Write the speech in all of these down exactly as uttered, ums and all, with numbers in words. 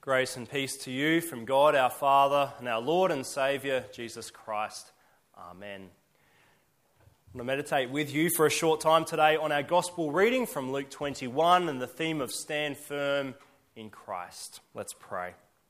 Grace and peace to you from God our Father and our Lord and Saviour, Jesus Christ. Amen. I'm going to meditate with you for a short time today on our Gospel reading from Luke twenty-one and the theme of Stand Firm in Christ. Let's pray.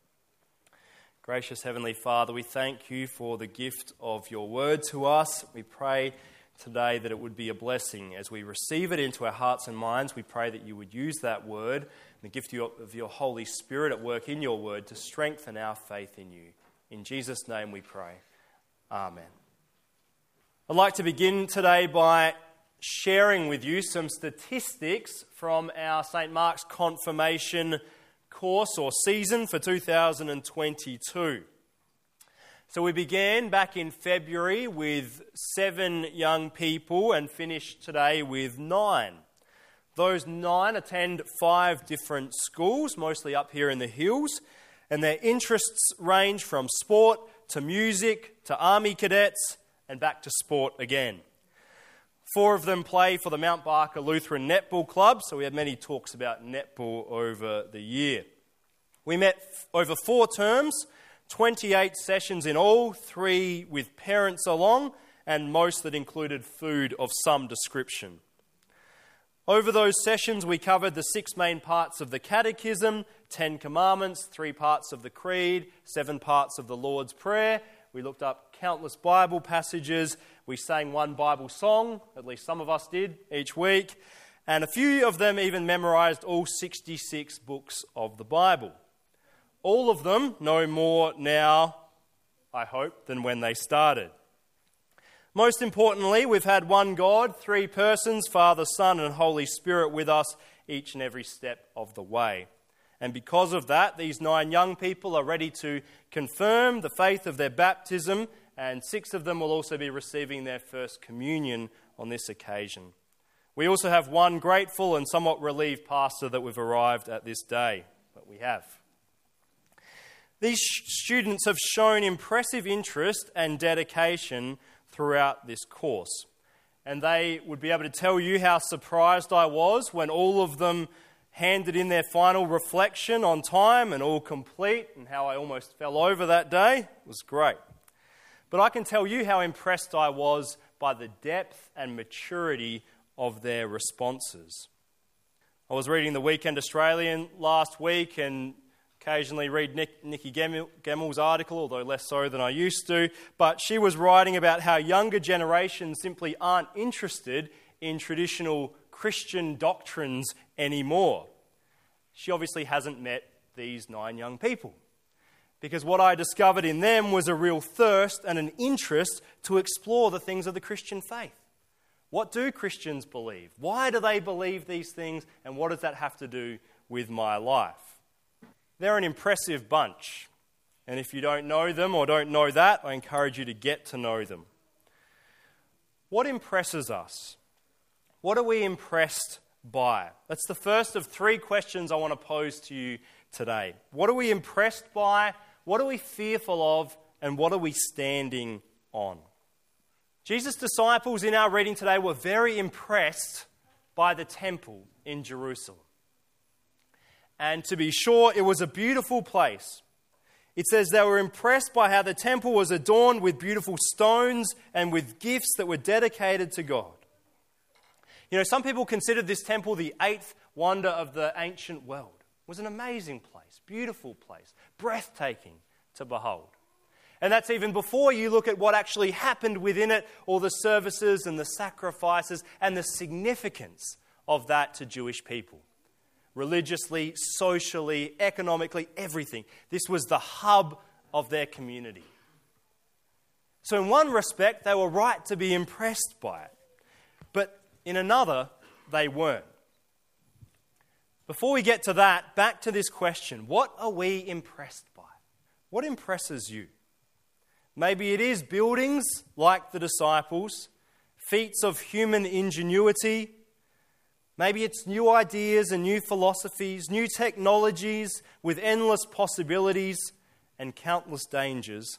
Gracious Heavenly Father, we thank you for the gift of your word to us. We pray today that it would be a blessing as we receive it into our hearts and minds. We pray that you would use that word, the gift of your Holy Spirit at work in your word, to strengthen our faith in you. In Jesus' name we pray. Amen. I'd like to begin today by sharing with you some statistics from our Saint Mark's Confirmation course or season for two thousand twenty-two. So we began back in February with seven young people and finished today with nine. Those nine attend five different schools, mostly up here in the hills, and their interests range from sport to music to army cadets and back to sport again. Four of them play for the Mount Barker Lutheran Netball Club, so we had many talks about netball over the year. We met f- over four terms, twenty-eight sessions in all, three with parents along, and most that included food of some description. Over those sessions, we covered the six main parts of the Catechism, Ten Commandments, three parts of the Creed, seven parts of the Lord's Prayer. We looked up countless Bible passages. We sang one Bible song, at least some of us did, each week. And a few of them even memorized all sixty-six books of the Bible. All of them know more now, I hope, than when they started. Most importantly, we've had one God, three persons, Father, Son, and Holy Spirit with us each and every step of the way. And because of that, these nine young people are ready to confirm the faith of their baptism, and six of them will also be receiving their first communion on this occasion. We also have one grateful and somewhat relieved pastor that we've arrived at this day, but we have. These students have shown impressive interest and dedication throughout this course. And they would be able to tell you how surprised I was when all of them handed in their final reflection on time and all complete, and how I almost fell over that day. It was great. But I can tell you how impressed I was by the depth and maturity of their responses. I was reading the Weekend Australian last week and occasionally read Nick, Nikki Gemmel's article, although less so than I used to. But she was writing about how younger generations simply aren't interested in traditional Christian doctrines anymore. She obviously hasn't met these nine young people, because what I discovered in them was a real thirst and an interest to explore the things of the Christian faith. What do Christians believe? Why do they believe these things? And what does that have to do with my life? They're an impressive bunch, and if you don't know them or don't know that, I encourage you to get to know them. What impresses us? What are we impressed by? That's the first of three questions I want to pose to you today. What are we impressed by? What are we fearful of? And what are we standing on? Jesus' disciples in our reading today were very impressed by the temple in Jerusalem. And to be sure, it was a beautiful place. It says they were impressed by how the temple was adorned with beautiful stones and with gifts that were dedicated to God. You know, some people considered this temple the eighth wonder of the ancient world. It was an amazing place, beautiful place, breathtaking to behold. And that's even before you look at what actually happened within it, all the services and the sacrifices and the significance of that to Jewish people. Religiously, socially, economically, everything. This was the hub of their community. So in one respect, they were right to be impressed by it. But in another, they weren't. Before we get to that, back to this question. What are we impressed by? What impresses you? Maybe it is buildings like the disciples, feats of human ingenuity. Maybe it's new ideas and new philosophies, new technologies with endless possibilities and countless dangers.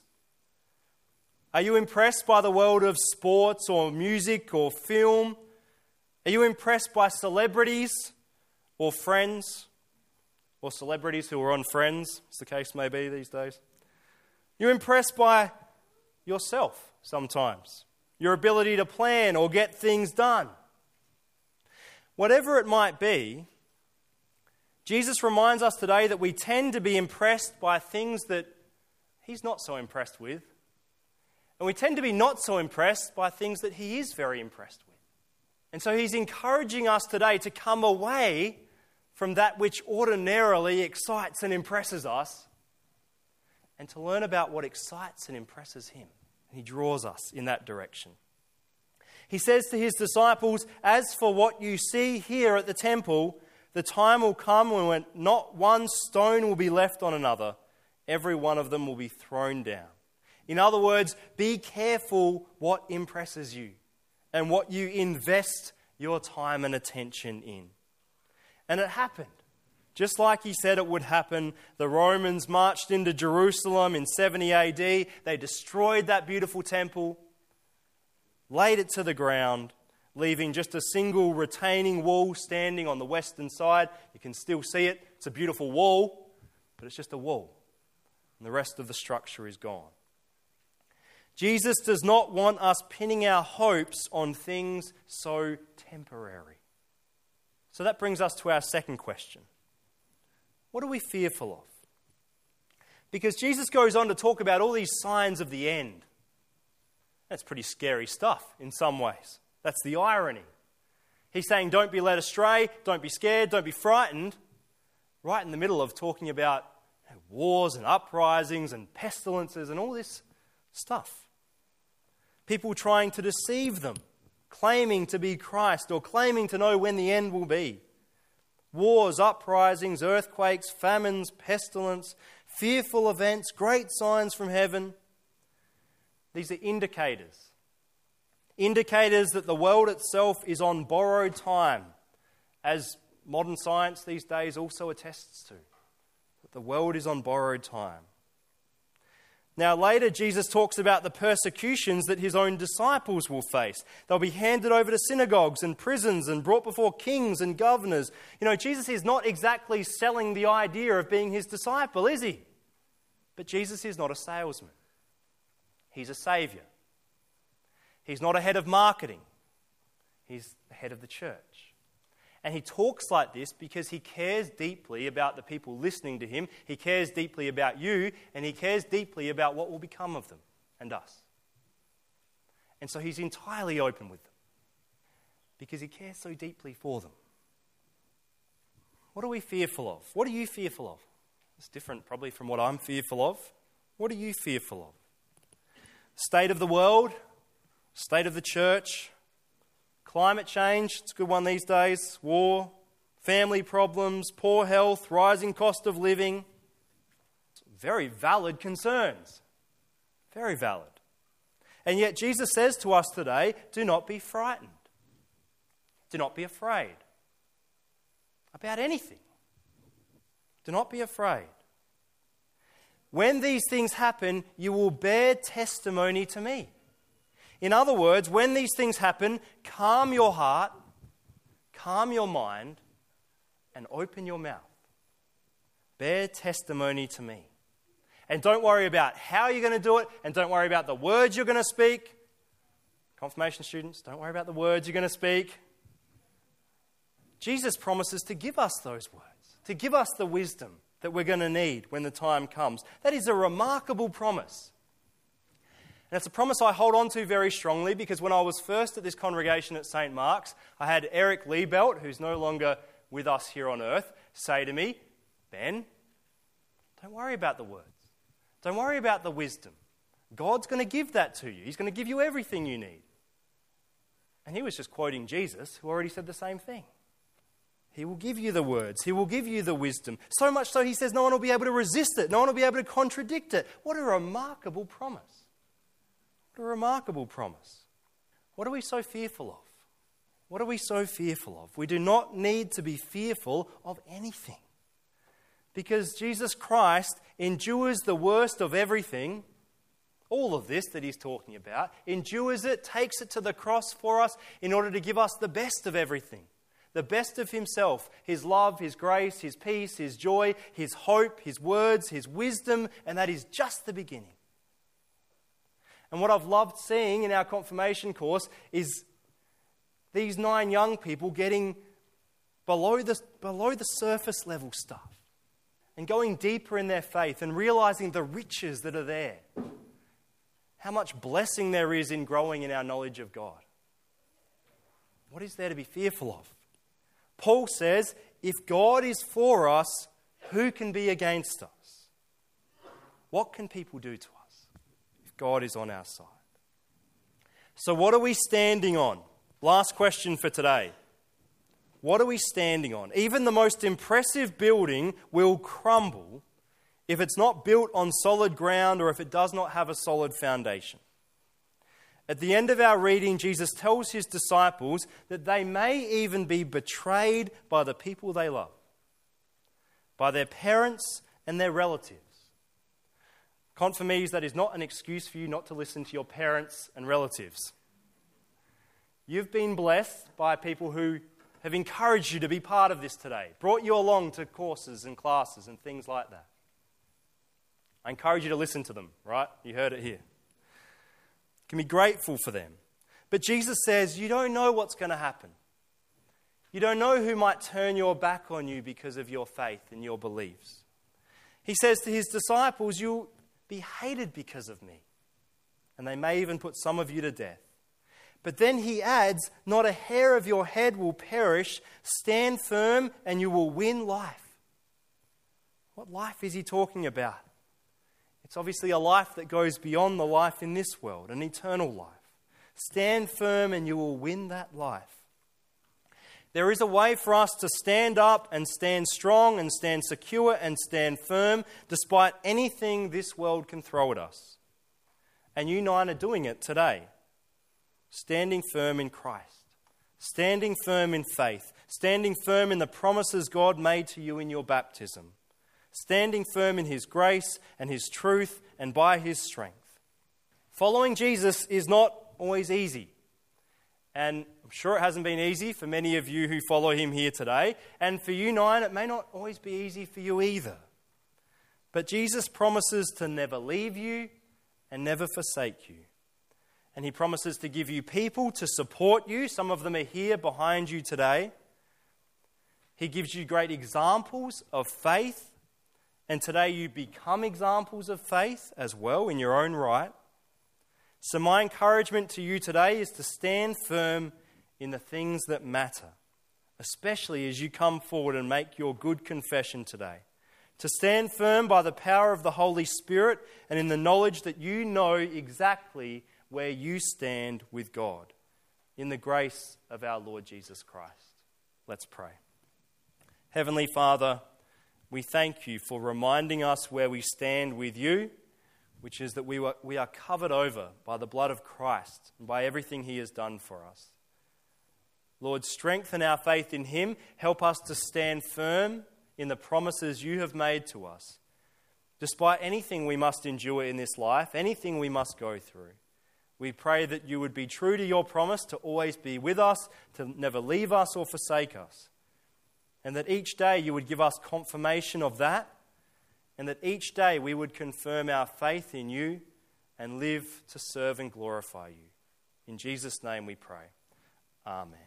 Are you impressed by the world of sports or music or film? Are you impressed by celebrities or friends? or celebrities who are on Friends, as the case may be these days. You're impressed by yourself sometimes, your ability to plan or get things done. Whatever it might be, Jesus reminds us today that we tend to be impressed by things that he's not so impressed with. And we tend to be not so impressed by things that he is very impressed with. And so he's encouraging us today to come away from that which ordinarily excites and impresses us and to learn about what excites and impresses him. And he draws us in that direction. He says to his disciples, "As for what you see here at the temple, the time will come when not one stone will be left on another. Every one of them will be thrown down." In other words, be careful what impresses you and what you invest your time and attention in. And it happened. Just like he said it would happen, the Romans marched into Jerusalem in seventy A D. They destroyed that beautiful temple, laid it to the ground, leaving just a single retaining wall standing on the western side. You can still see it. It's a beautiful wall, but it's just a wall. And the rest of the structure is gone. Jesus does not want us pinning our hopes on things so temporary. So that brings us to our second question. What are we fearful of? Because Jesus goes on to talk about all these signs of the end. That's pretty scary stuff in some ways. That's the irony. He's saying don't be led astray, don't be scared, don't be frightened, right in the middle of talking about you know, wars and uprisings and pestilences and all this stuff. People trying to deceive them, claiming to be Christ or claiming to know when the end will be. Wars, uprisings, earthquakes, famines, pestilence, fearful events, great signs from heaven. These are indicators. Indicators that the world itself is on borrowed time, as modern science these days also attests to. That the world is on borrowed time. Now later, Jesus talks about the persecutions that his own disciples will face. They'll be handed over to synagogues and prisons and brought before kings and governors. You know, Jesus is not exactly selling the idea of being his disciple, is he? But Jesus is not a salesman. He's a saviour. He's not a head of marketing. He's the head of the church. And he talks like this because he cares deeply about the people listening to him. He cares deeply about you, and he cares deeply about what will become of them and us. And so he's entirely open with them because he cares so deeply for them. What are we fearful of? What are you fearful of? It's different probably from what I'm fearful of. What are you fearful of? State of the world? State of the church? Climate change, it's a good one these days. War, family problems, poor health, rising cost of living. Very valid concerns. Very valid. And yet Jesus says to us today, do not be frightened. Do not be afraid about anything. Do not be afraid. When these things happen, you will bear testimony to me. In other words, when these things happen, calm your heart, calm your mind, and open your mouth. Bear testimony to me. And don't worry about how you're going to do it, and don't worry about the words you're going to speak. Confirmation students, don't worry about the words you're going to speak. Jesus promises to give us those words, to give us the wisdom that we're going to need when the time comes. That is a remarkable promise. And it's a promise I hold on to very strongly because when I was first at this congregation at Saint Mark's, I had Eric Liebelt, who's no longer with us here on earth, say to me, Ben, don't worry about the words. Don't worry about the wisdom. God's going to give that to you. He's going to give you everything you need. And he was just quoting Jesus, who already said the same thing. He will give you the words. He will give you the wisdom. So much so he says no one will be able to resist it. No one will be able to contradict it. What a remarkable promise. What a remarkable promise. What are we so fearful of? What are we so fearful of? We do not need to be fearful of anything. Because Jesus Christ endures the worst of everything, all of this that he's talking about, endures it, takes it to the cross for us in order to give us the best of everything. the best of himself, his love, his grace, his peace, his joy, his hope, his words, his wisdom, and that is just the beginning. And what I've loved seeing in our confirmation course is these nine young people getting below the, below the surface level stuff and going deeper in their faith and realizing the riches that are there. How much blessing there is in growing in our knowledge of God. What is there to be fearful of? Paul says, if God is for us, who can be against us? What can people do to us if God is on our side? So what are we standing on? Last question for today. What are we standing on? Even the most impressive building will crumble if it's not built on solid ground or if it does not have a solid foundation. At the end of our reading, Jesus tells his disciples that they may even be betrayed by the people they love, by their parents and their relatives. Confirmees, that is not an excuse for you not to listen to your parents and relatives. You've been blessed by people who have encouraged you to be part of this today, brought you along to courses and classes and things like that. I encourage you to listen to them, right? You heard it here. You can be grateful for them. But Jesus says, you don't know what's going to happen. You don't know who might turn your back on you because of your faith and your beliefs. He says to his disciples, you'll be hated because of me. And they may even put some of you to death. But then he adds, not a hair of your head will perish. Stand firm and you will win life. What life is he talking about? It's obviously a life that goes beyond the life in this world, an eternal life. Stand firm and you will win that life. There is a way for us to stand up and stand strong and stand secure and stand firm despite anything this world can throw at us. And you nine are doing it today. Standing firm in Christ. Standing firm in faith. Standing firm in the promises God made to you in your baptism. Standing firm in his grace and his truth and by his strength. Following Jesus is not always easy. And I'm sure it hasn't been easy for many of you who follow him here today. And for you nine, it may not always be easy for you either. But Jesus promises to never leave you and never forsake you. And he promises to give you people to support you. Some of them are here behind you today. He gives you great examples of faith. And today you become examples of faith as well in your own right. So my encouragement to you today is to stand firm in the things that matter, especially as you come forward and make your good confession today. To stand firm by the power of the Holy Spirit and in the knowledge that you know exactly where you stand with God, in the grace of our Lord Jesus Christ. Let's pray. Heavenly Father, we thank you for reminding us where we stand with you, which is that we, were, we are covered over by the blood of Christ and by everything he has done for us. Lord, strengthen our faith in him. Help us to stand firm in the promises you have made to us, despite anything we must endure in this life, anything we must go through. We pray that you would be true to your promise to always be with us, to never leave us or forsake us. And that each day you would give us confirmation of that, and that each day we would confirm our faith in you and live to serve and glorify you. In Jesus' name we pray. Amen.